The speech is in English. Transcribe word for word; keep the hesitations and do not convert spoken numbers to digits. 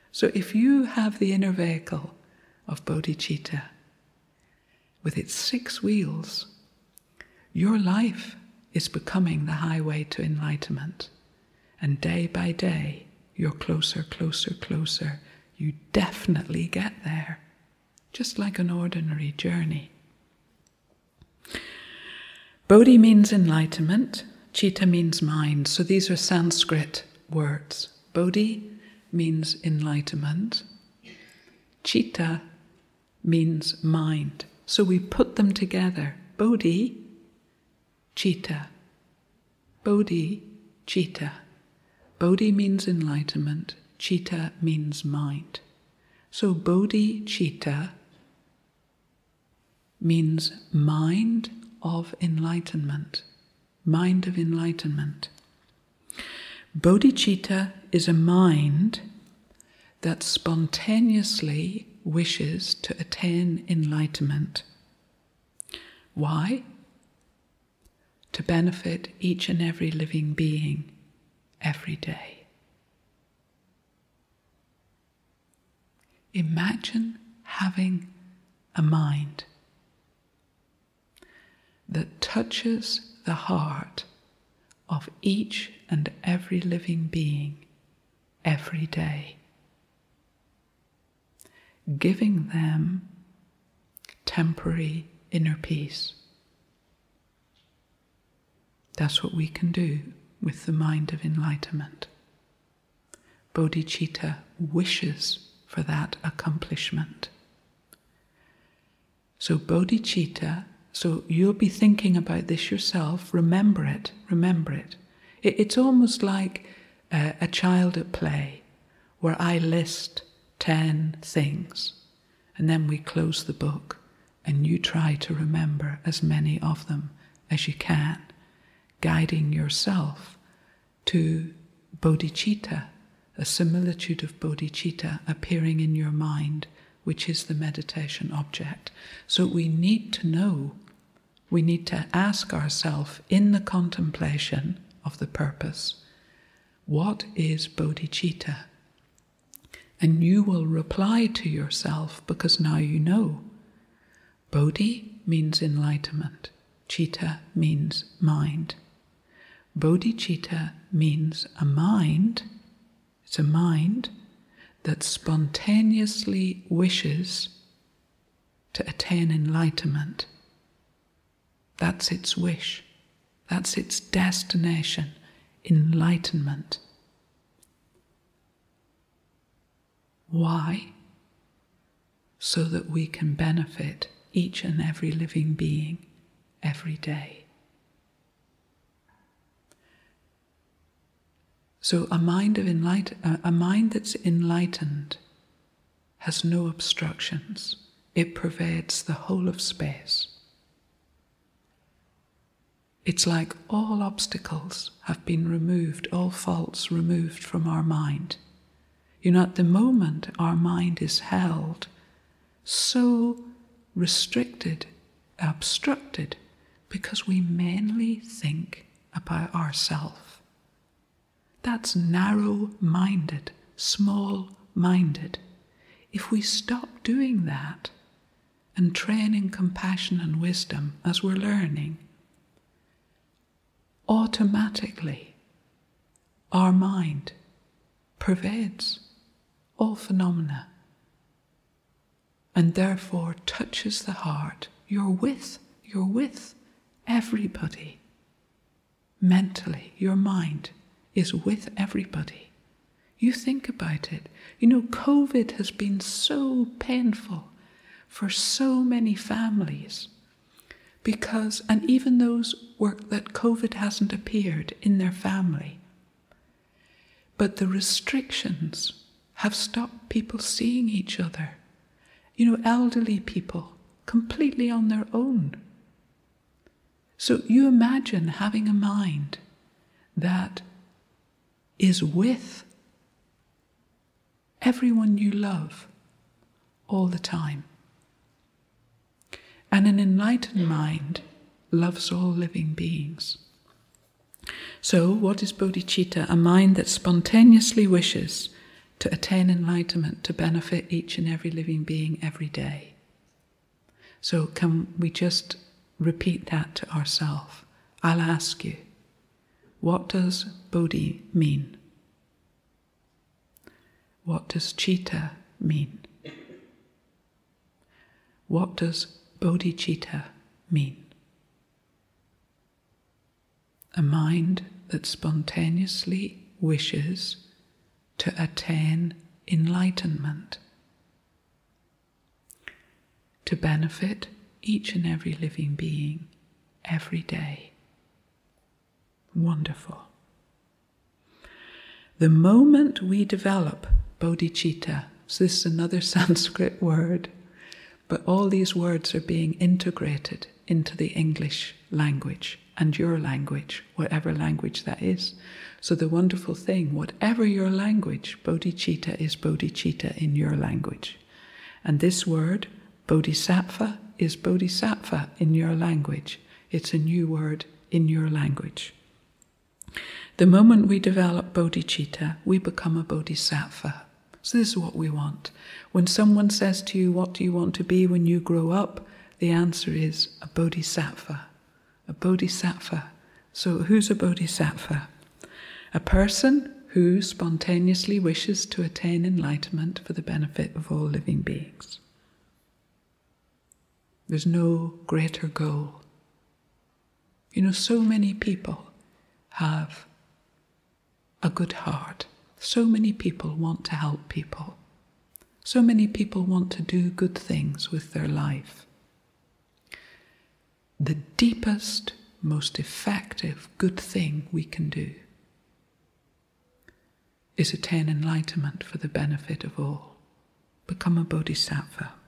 So if you have the inner vehicle of bodhicitta with its six wheels, your life is becoming the highway to enlightenment. And day by day, you're closer, closer, closer. You definitely get there, just like an ordinary journey. Bodhi means enlightenment, citta means mind. So these are Sanskrit words. Bodhi means enlightenment. Citta means mind. So we put them together. Bodhi, citta. Bodhi, citta. Bodhi means enlightenment. Citta means mind. So bodhi citta means mind of enlightenment. Mind of enlightenment. Bodhicitta is a mind that spontaneously wishes to attain enlightenment. Why? To benefit each and every living being every day. Imagine having a mind that touches the heart of each and every living being every day, giving them temporary inner peace. That's what we can do with the mind of enlightenment. Bodhicitta wishes for that accomplishment. So bodhicitta, so you'll be thinking about this yourself, remember it, remember it. it it's almost like a, a child at play, where I list ten things, and then we close the book, and you try to remember as many of them as you can, guiding yourself to bodhicitta, a similitude of bodhicitta appearing in your mind, which is the meditation object. So we need to know, we need to ask ourselves in the contemplation of the purpose, what is bodhicitta? And you will reply to yourself, because now you know. Bodhi means enlightenment. Citta means mind. Bodhicitta means a mind. It's a mind that spontaneously wishes to attain enlightenment. That's its wish. That's its destination, enlightenment. Why? So that we can benefit each and every living being every day. So a mind of enlight- a mind that's enlightened has no obstructions. It pervades the whole of space. It's like all obstacles have been removed, all faults removed from our mind. You know, at the moment our mind is held so restricted, obstructed, because we mainly think about ourselves. That's narrow-minded, small-minded. If we stop doing that and train in compassion and wisdom as we're learning, automatically our mind pervades all phenomena and therefore touches the heart. You're with, you're with everybody. Mentally, your mind is with everybody. You think about it. You know, COVID has been so painful for so many families because, and even those work that COVID hasn't appeared in their family, but the restrictions have stopped people seeing each other. You know, elderly people completely on their own. So you imagine having a mind that is with everyone you love all the time. And an enlightened mind loves all living beings. So what is bodhicitta? A mind that spontaneously wishes to attain enlightenment, to benefit each and every living being every day. So can we just repeat that to ourselves? I'll ask you, what does Bodhi mean? What does Citta mean? What does bodhicitta mean? A mind that spontaneously wishes to attain enlightenment, to benefit each and every living being every day. Wonderful. The moment we develop bodhicitta, so this is another Sanskrit word, but all these words are being integrated into the English language and your language, whatever language that is. So the wonderful thing, whatever your language, bodhicitta is bodhicitta in your language. And this word, bodhisattva, is bodhisattva in your language. It's a new word in your language. The moment we develop bodhicitta, we become a bodhisattva. So this is what we want. When someone says to you, what do you want to be when you grow up? The answer is a bodhisattva. A bodhisattva. So who's a bodhisattva? A person who spontaneously wishes to attain enlightenment for the benefit of all living beings. There's no greater goal. You know, so many people have a good heart. So many people want to help people. So many people want to do good things with their life. The deepest, most effective good thing we can do is attain enlightenment for the benefit of all. Become a bodhisattva.